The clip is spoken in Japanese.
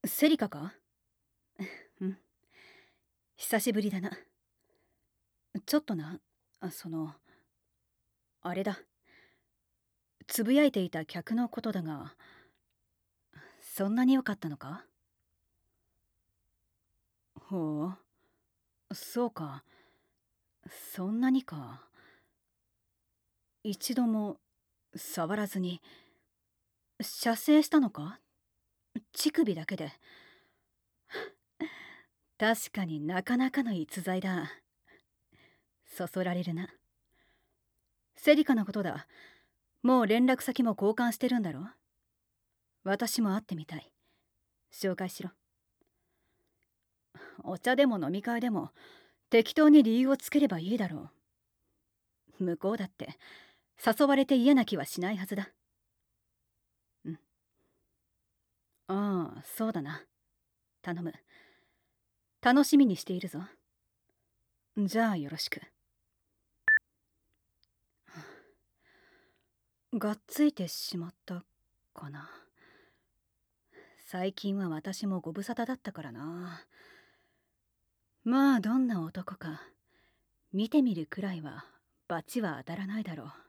セリカか？うん。久しぶりだな。ちょっとな、あれだ。つぶやいていた客のことだが、そんなに良かったのか？ほう、そうか。そんなにか。一度も触らずに、射精したのか？乳首だけで。確かになかなかの逸材だ。そそられるな。セリカのことだ。もう連絡先も交換してるんだろ？私も会ってみたい。紹介しろ。お茶でも飲み会でも適当に理由をつければいいだろう。向こうだって誘われて嫌な気はしないはずだ。うん。ああ、そうだな。頼む。楽しみにしているぞ。じゃあよろしく。がっついてしまったかな。最近は私もご無沙汰だったからな。まあどんな男か見てみるくらいは罰は当たらないだろう。